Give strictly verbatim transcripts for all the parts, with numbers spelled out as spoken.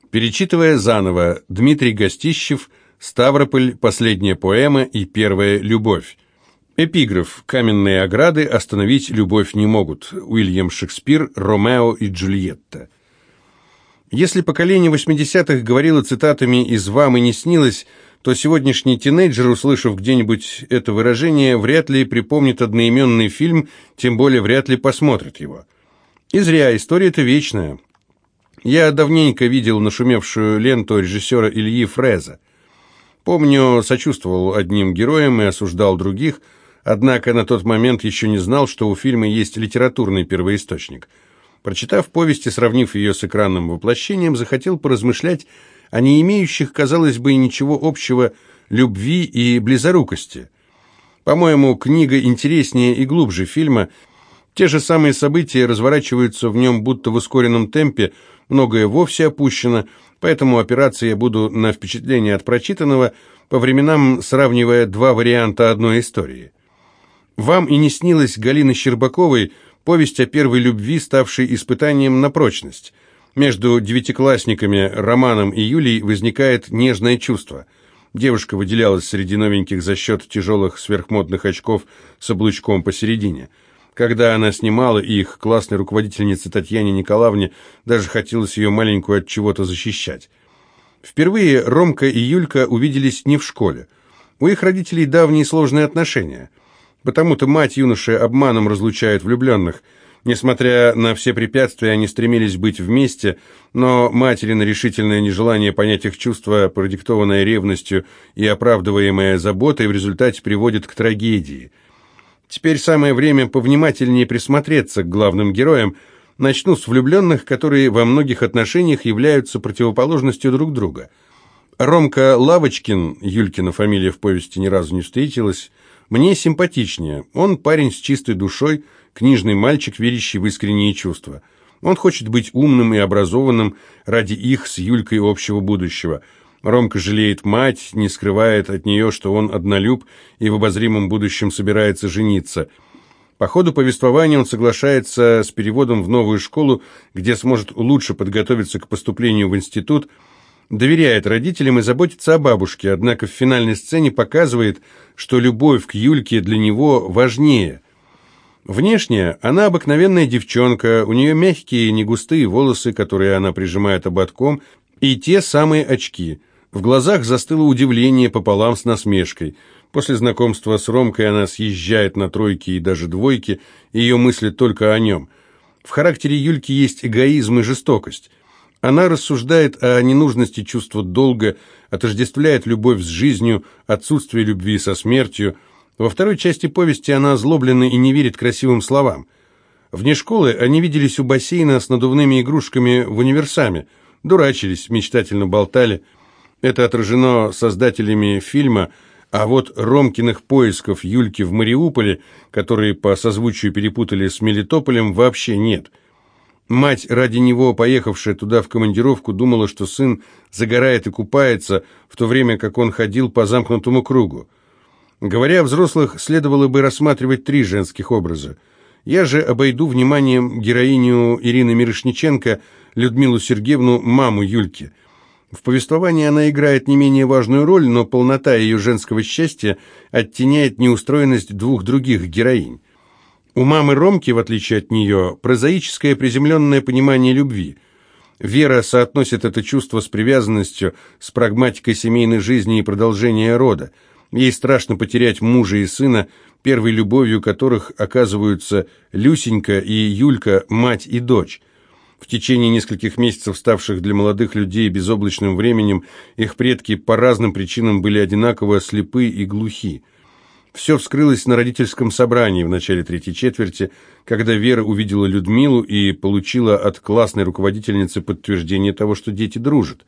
Перечитывая заново, Дмитрий Гостищев, «Ставрополь. Последняя поэма и первая любовь». Эпиграф: «Каменные ограды остановить любовь не могут». Уильям Шекспир, «Ромео и Джульетта». Если поколение восьмидесятых говорило цитатами из «Вам и не снилось», то сегодняшний тинейджер, услышав где-нибудь это выражение, вряд ли припомнит одноименный фильм, тем более вряд ли посмотрит его. И зря, история-то вечная. Я давненько видел нашумевшую ленту режиссера Ильи Фреза. Помню, сочувствовал одним героям и осуждал других, однако на тот момент еще не знал, что у фильма есть литературный первоисточник. Прочитав повесть и сравнив ее с экранным воплощением, захотел поразмышлять о не имеющих, казалось бы, ничего общего любви и близорукости. По-моему, книга интереснее и глубже фильма. Те же самые события разворачиваются в нем будто в ускоренном темпе, многое вовсе опущено, поэтому опираться я буду на впечатление от прочитанного, по временам сравнивая два варианта одной истории. «Вам и не снилось» Галины Щербаковой повесть о первой любви, ставшей испытанием на прочность. Между девятиклассниками Романом и Юлей возникает нежное чувство. Девушка выделялась среди новеньких за счет тяжелых сверхмодных очков с облучком посередине. Когда она снимала их, классной руководительнице Татьяне Николаевне даже хотелось ее маленькую от чего-то защищать. Впервые Ромка и Юлька увиделись не в школе. У их родителей давние сложные отношения. Потому-то мать юноши обманом разлучает влюбленных. Несмотря на все препятствия, они стремились быть вместе, но материно решительное нежелание понять их чувства, продиктованное ревностью и оправдываемое заботой, в результате приводит к трагедии. Теперь самое время повнимательнее присмотреться к главным героям. Начну с влюбленных, которые во многих отношениях являются противоположностью друг друга. Ромка Лавочкин, Юлькина фамилия в повести ни разу не встретилась, мне симпатичнее. Он парень с чистой душой, книжный мальчик, верящий в искренние чувства. Он хочет быть умным и образованным ради их с Юлькой общего будущего. Ромка жалеет мать, не скрывает от нее, что он однолюб и в обозримом будущем собирается жениться. По ходу повествования он соглашается с переводом в новую школу, где сможет лучше подготовиться к поступлению в институт, доверяет родителям и заботится о бабушке, однако в финальной сцене показывает, что любовь к Юльке для него важнее. Внешне она обыкновенная девчонка, у нее мягкие, негустые волосы, которые она прижимает ободком, и те самые очки. В глазах застыло удивление пополам с насмешкой. После знакомства с Ромкой она съезжает на тройки и даже двойки, и ее мысли только о нем. В характере Юльки есть эгоизм и жестокость. Она рассуждает о ненужности чувства долга, отождествляет любовь с жизнью, отсутствие любви со смертью. Во второй части повести она озлоблена и не верит красивым словам. Вне школы они виделись у бассейна с надувными игрушками в универсаме, дурачились, мечтательно болтали. Это отражено создателями фильма, а вот Ромкиных поисков Юльки в Мариуполе, которые по созвучию перепутали с Мелитополем, вообще нет. Мать, ради него поехавшая туда в командировку, думала, что сын загорает и купается, в то время как он ходил по замкнутому кругу. Говоря о взрослых, следовало бы рассматривать три женских образа. Я же обойду вниманием героиню Ирины Мирошниченко, Людмилу Сергеевну, маму Юльки. В повествовании она играет не менее важную роль, но полнота ее женского счастья оттеняет неустроенность двух других героинь. У мамы Ромки, в отличие от нее, прозаическое приземленное понимание любви. Вера соотносит это чувство с привязанностью, с прагматикой семейной жизни и продолжения рода. Ей страшно потерять мужа и сына, первой любовью которых оказываются Люсенька и Юлька, мать и дочь. В течение нескольких месяцев, ставших для молодых людей безоблачным временем, их предки по разным причинам были одинаково слепы и глухи. Все вскрылось на родительском собрании в начале третьей четверти, когда Вера увидела Людмилу и получила от классной руководительницы подтверждение того, что дети дружат.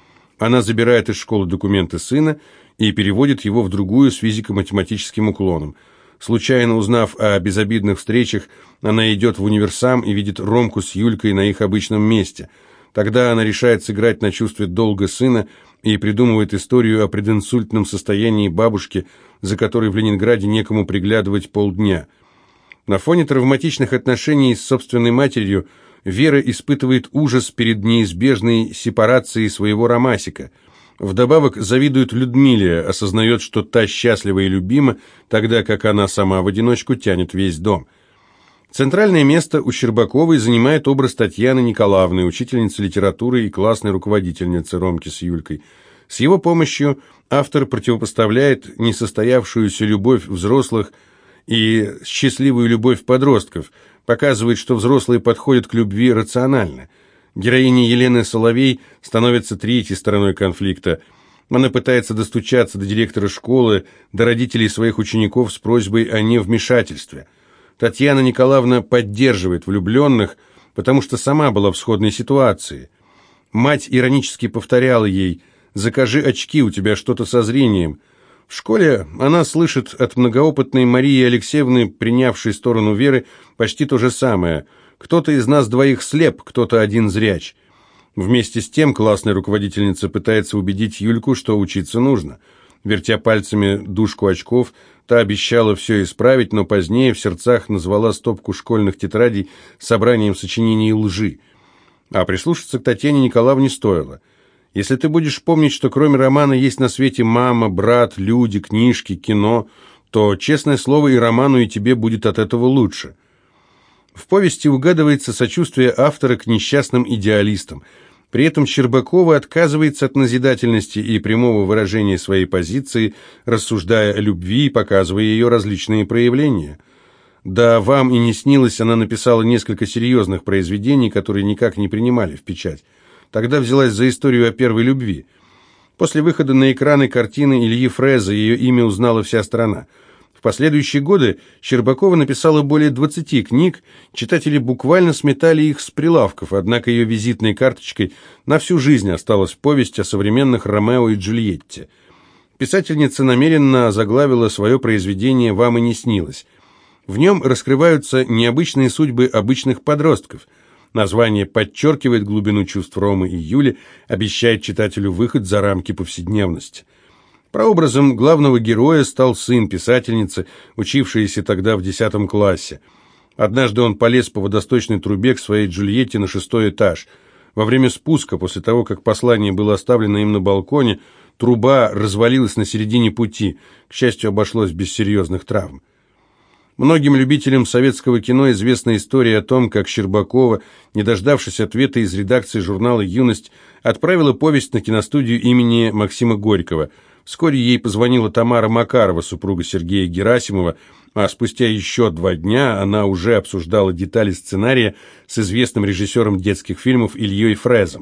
Она забирает из школы документы сына и переводит его в другую с физико-математическим уклоном. Случайно узнав о безобидных встречах, она идет в универсам и видит Ромку с Юлькой на их обычном месте. Тогда она решает сыграть на чувстве долга сына и придумывает историю о прединсультном состоянии бабушки, за которой в Ленинграде некому приглядывать полдня. На фоне травматичных отношений с собственной матерью Вера испытывает ужас перед неизбежной сепарацией своего ромасика. Вдобавок завидует Людмиле, осознает, что та счастлива и любима, тогда как она сама в одиночку тянет весь дом. Центральное место у Щербаковой занимает образ Татьяны Николаевны, учительницы литературы и классной руководительницы Ромки с Юлькой. С его помощью автор противопоставляет несостоявшуюся любовь взрослых и счастливую любовь подростков, показывает, что взрослые подходят к любви рационально. Героиня Елены Соловей становится третьей стороной конфликта. Она пытается достучаться до директора школы, до родителей своих учеников с просьбой о невмешательстве. Татьяна Николаевна поддерживает влюбленных, потому что сама была в сходной ситуации. Мать иронически повторяла ей: «Закажи очки, у тебя что-то со зрением». В школе она слышит от многоопытной Марии Алексеевны, принявшей сторону Веры, почти то же самое. Кто-то из нас двоих слеп, кто-то один зряч. Вместе с тем классная руководительница пытается убедить Юльку, что учиться нужно. Вертя пальцами дужку очков, та обещала все исправить, но позднее в сердцах назвала стопку школьных тетрадей собранием сочинений лжи. А прислушаться к Татьяне Николаевне стоило. Если ты будешь помнить, что кроме романа есть на свете мама, брат, люди, книжки, кино, то, честное слово, и роману, и тебе будет от этого лучше. В повести угадывается сочувствие автора к несчастным идеалистам. При этом Щербакова отказывается от назидательности и прямого выражения своей позиции, рассуждая о любви и показывая ее различные проявления. Да, вам и не снилось, она написала несколько серьезных произведений, которые никак не принимали в печать. Тогда взялась за историю о первой любви. После выхода на экраны картины Ильи Фреза ее имя узнала вся страна. В последующие годы Щербакова написала более двадцати книг, читатели буквально сметали их с прилавков, однако ее визитной карточкой на всю жизнь осталась повесть о современных Ромео и Джульетте. Писательница намеренно озаглавила свое произведение «Вам и не снилось». В нем раскрываются необычные судьбы обычных подростков. Название подчеркивает глубину чувств Ромы и Юли, обещает читателю выход за рамки повседневности. Прообразом главного героя стал сын писательницы, учившийся тогда в десятом классе. Однажды он полез по водосточной трубе к своей Джульетте на шестой этаж. Во время спуска, после того, как послание было оставлено им на балконе, труба развалилась на середине пути. К счастью, обошлось без серьезных травм. Многим любителям советского кино известна история о том, как Щербакова, не дождавшись ответа из редакции журнала «Юность», отправила повесть на киностудию имени Максима Горького. Вскоре ей позвонила Тамара Макарова, супруга Сергея Герасимова, а спустя еще два дня она уже обсуждала детали сценария с известным режиссером детских фильмов Ильей Фрезом.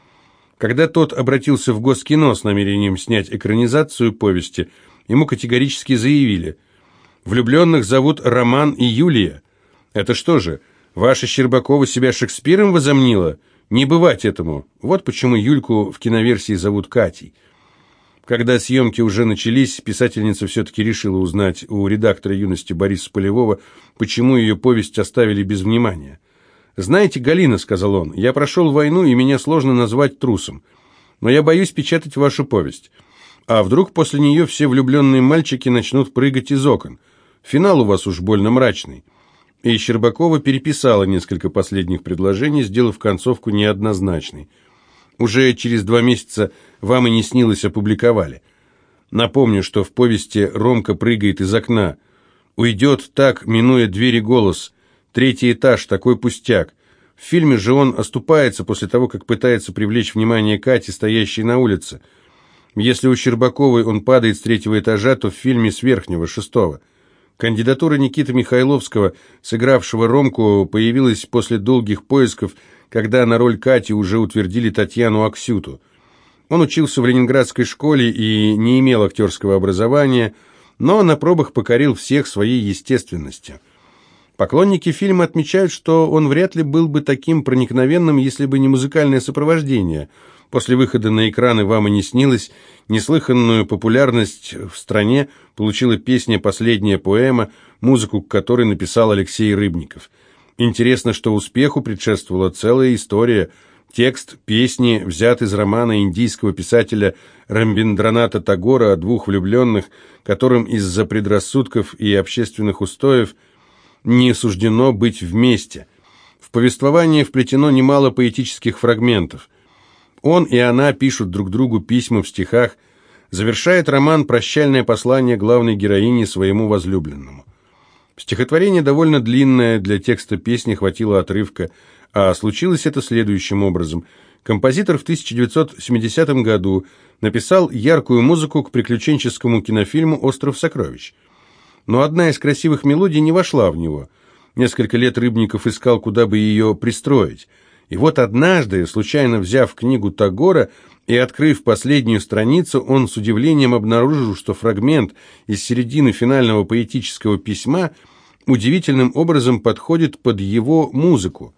Когда тот обратился в Госкино с намерением снять экранизацию повести, ему категорически заявили: «Влюбленных зовут Роман и Юлия. Это что же, ваша Щербакова себя Шекспиром возомнила? Не бывать этому. Вот почему Юльку в киноверсии зовут Катей». Когда съемки уже начались, писательница все-таки решила узнать у редактора «Юности» Бориса Полевого, почему ее повесть оставили без внимания. «Знаете, Галина, — сказал он, — я прошел войну, и меня сложно назвать трусом. Но я боюсь печатать вашу повесть. А вдруг после нее все влюбленные мальчики начнут прыгать из окон? Финал у вас уж больно мрачный». И Щербакова переписала несколько последних предложений, сделав концовку неоднозначной. Уже через два месяца «Вам и не снилось» опубликовали. Напомню, что в повести Ромка прыгает из окна. Уйдет так, минуя двери, голос. Третий этаж, такой пустяк. В фильме же он оступается после того, как пытается привлечь внимание Кати, стоящей на улице. Если у Щербаковой он падает с третьего этажа, то в фильме с верхнего, шестого. Кандидатура Никиты Михайловского, сыгравшего Ромку, появилась после долгих поисков, когда на роль Кати уже утвердили Татьяну Аксюту. Он учился в ленинградской школе и не имел актерского образования, но на пробах покорил всех своей естественностью. Поклонники фильма отмечают, что он вряд ли был бы таким проникновенным, если бы не музыкальное сопровождение. После выхода на экраны «Вам и не снилось» неслыханную популярность в стране получила песня «Последняя поэма», музыку к которой написал Алексей Рыбников. Интересно, что успеху предшествовала целая история. Текст песни взят из романа индийского писателя Рамбиндраната Тагора о двух влюбленных, которым из-за предрассудков и общественных устоев не суждено быть вместе. В повествование вплетено немало поэтических фрагментов. Он и она пишут друг другу письма в стихах, завершает роман прощальное послание главной героини своему возлюбленному. Стихотворение довольно длинное, для текста песни хватило отрывка, а случилось это следующим образом. Композитор в тысяча девятьсот семидесятом году написал яркую музыку к приключенческому кинофильму «Остров сокровищ». Но одна из красивых мелодий не вошла в него. Несколько лет Рыбников искал, куда бы ее пристроить. И вот однажды, случайно взяв книгу Тагора и открыв последнюю страницу, он с удивлением обнаружил, что фрагмент из середины финального поэтического письма удивительным образом подходит под его музыку.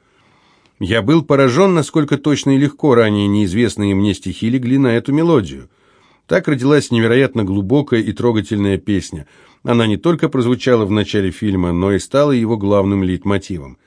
Я был поражен, насколько точно и легко ранее неизвестные мне стихи легли на эту мелодию. Так родилась невероятно глубокая и трогательная песня. Она не только прозвучала в начале фильма, но и стала его главным лейтмотивом.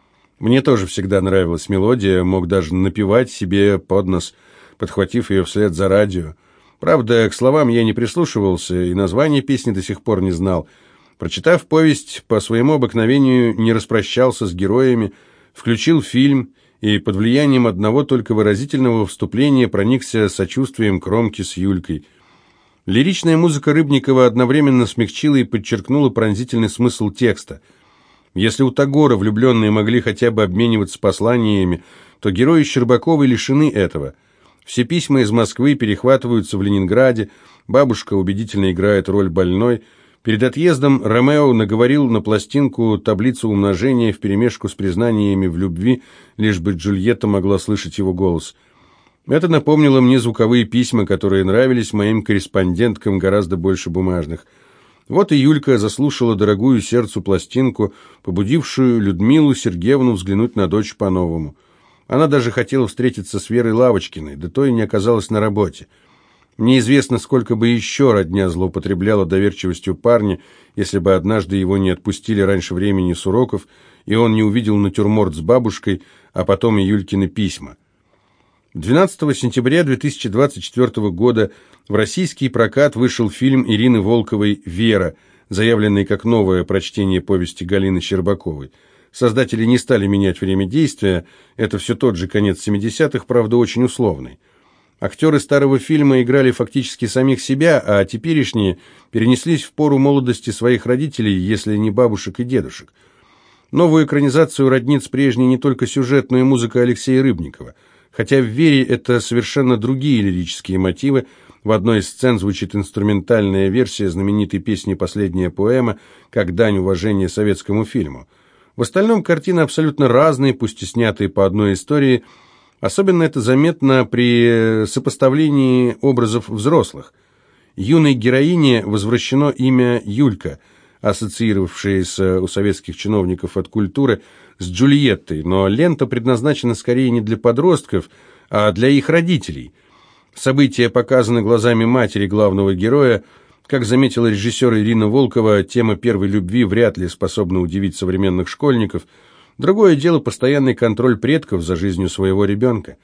Мне тоже всегда нравилась мелодия, мог даже напевать себе под нос, подхватив ее вслед за радио. Правда, к словам я не прислушивался, и название песни до сих пор не знал. Прочитав повесть, по своему обыкновению не распрощался с героями, включил фильм и под влиянием одного только выразительного вступления проникся сочувствием к Ромке с Юлькой. Лиричная музыка Рыбникова одновременно смягчила и подчеркнула пронзительный смысл текста. Если у Тагора влюбленные могли хотя бы обмениваться посланиями, то герои Щербаковой лишены этого. Все письма из Москвы перехватываются в Ленинграде, бабушка убедительно играет роль больной. Перед отъездом Ромео наговорил на пластинку таблицу умножения вперемешку с признаниями в любви, лишь бы Джульетта могла слышать его голос. Это напомнило мне звуковые письма, которые нравились моим корреспонденткам гораздо больше бумажных. Вот и Юлька заслушала дорогую сердцу пластинку, побудившую Людмилу Сергеевну взглянуть на дочь по-новому. Она даже хотела встретиться с Верой Лавочкиной, да то и не оказалась на работе. Неизвестно, сколько бы еще родня злоупотребляла доверчивостью парня, если бы однажды его не отпустили раньше времени с уроков, и он не увидел натюрморт с бабушкой, а потом и Юлькины письма. двенадцатого сентября две тысячи двадцать четвёртого года в российский прокат вышел фильм Ирины Волковой «Вера», заявленный как новое прочтение повести Галины Щербаковой. Создатели не стали менять время действия, это все тот же конец семидесятых, правда очень условный. Актеры старого фильма играли фактически самих себя, а теперешние перенеслись в пору молодости своих родителей, если не бабушек и дедушек. Новую экранизацию роднит с прежней не только сюжет, но и музыка Алексея Рыбникова. Хотя в «Вере» это совершенно другие лирические мотивы. В одной из сцен звучит инструментальная версия знаменитой песни «Последняя поэма», как дань уважения советскому фильму. В остальном картины абсолютно разные, пусть и снятые по одной истории. Особенно это заметно при сопоставлении образов взрослых. Юной героине возвращено имя Юлька, ассоциировавшееся у советских чиновников от культуры с Джульеттой, но лента предназначена скорее не для подростков, а для их родителей. События показаны глазами матери главного героя. Как заметила режиссер Ирина Волкова, тема первой любви вряд ли способна удивить современных школьников. Другое дело постоянный контроль предков за жизнью своего ребенка.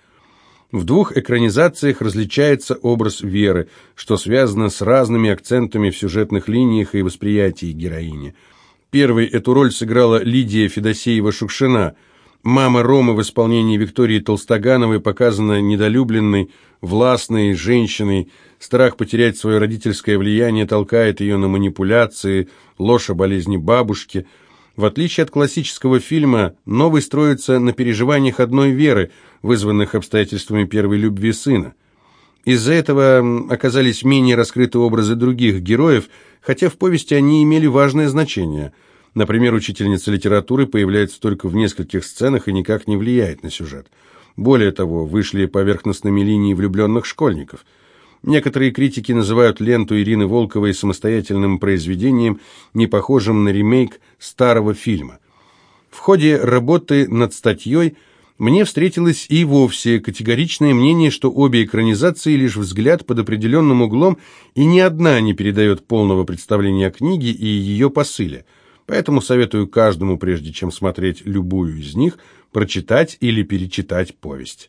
В двух экранизациях различается образ Веры, что связано с разными акцентами в сюжетных линиях и восприятии героини. Первой эту роль сыграла Лидия Федосеева-Шукшина. Мама Ромы в исполнении Виктории Толстогановой показана недолюбленной, властной женщиной. Страх потерять свое родительское влияние толкает ее на манипуляции, ложь о болезни бабушки. В отличие от классического фильма, новый строится на переживаниях одной Веры, вызванных обстоятельствами первой любви сына. Из-за этого оказались менее раскрыты образы других героев, хотя в повести они имели важное значение. Например, учительница литературы появляется только в нескольких сценах и никак не влияет на сюжет. Более того, вышли поверхностными линии влюбленных школьников. Некоторые критики называют ленту Ирины Волковой самостоятельным произведением, не похожим на ремейк старого фильма. В ходе работы над статьей мне встретилось и вовсе категоричное мнение, что обе экранизации лишь взгляд под определенным углом, и ни одна не передает полного представления о книге и ее посыле. Поэтому советую каждому, прежде чем смотреть любую из них, прочитать или перечитать повесть.